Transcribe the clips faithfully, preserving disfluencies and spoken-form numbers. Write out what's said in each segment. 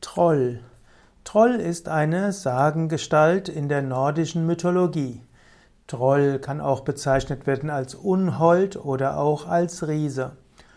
Troll. Troll ist eine Sagengestalt in der nordischen Mythologie. Troll kann auch bezeichnet werden als Unhold oder auch als Riese.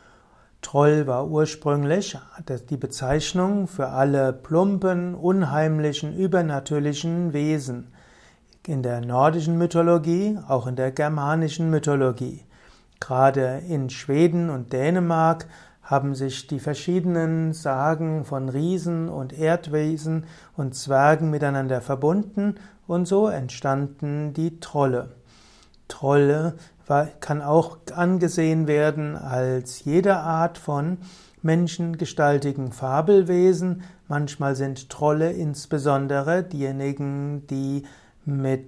Troll war ursprünglich die Bezeichnung für alle plumpen, unheimlichen, übernatürlichen Wesen. In der nordischen Mythologie, auch in der germanischen Mythologie. Gerade in Schweden und Dänemark haben sich die verschiedenen Sagen von Riesen und Erdwesen und Zwergen miteinander verbunden und so entstanden die Trolle. Trolle kann auch angesehen werden als jede Art von menschengestaltigen Fabelwesen. Manchmal sind Trolle insbesondere diejenigen, die mit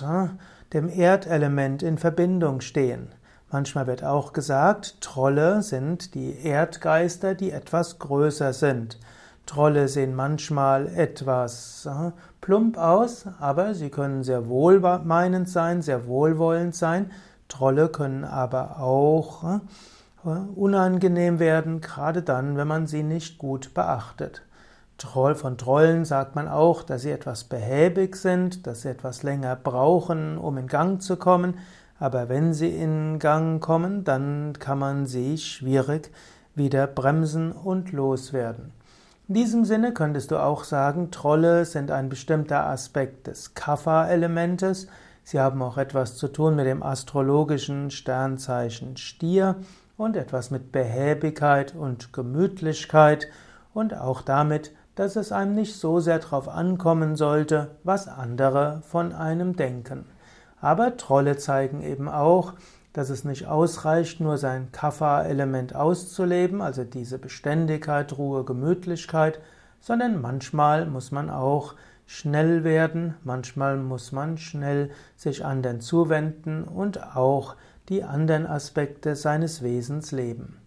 dem Erdelement in Verbindung stehen. Manchmal wird auch gesagt, Trolle sind die Erdgeister, die etwas größer sind. Trolle sehen manchmal etwas äh, plump aus, aber sie können sehr wohlmeinend sein, sehr wohlwollend sein. Trolle können aber auch äh, unangenehm werden, gerade dann, wenn man sie nicht gut beachtet. Troll, von Trollen sagt man auch, dass sie etwas behäbig sind, dass sie etwas länger brauchen, um in Gang zu kommen. Aber wenn sie in Gang kommen, dann kann man sie schwierig wieder bremsen und loswerden. In diesem Sinne könntest du auch sagen, Trolle sind ein bestimmter Aspekt des Kapha-Elementes. Sie haben auch etwas zu tun mit dem astrologischen Sternzeichen Stier und etwas mit Behäbigkeit und Gemütlichkeit und auch damit, dass es einem nicht so sehr darauf ankommen sollte, was andere von einem denken. Aber Trolle zeigen eben auch, dass es nicht ausreicht, nur sein Kapha-Element auszuleben, also diese Beständigkeit, Ruhe, Gemütlichkeit, sondern manchmal muss man auch schnell werden, manchmal muss man schnell sich anderen zuwenden und auch die anderen Aspekte seines Wesens leben.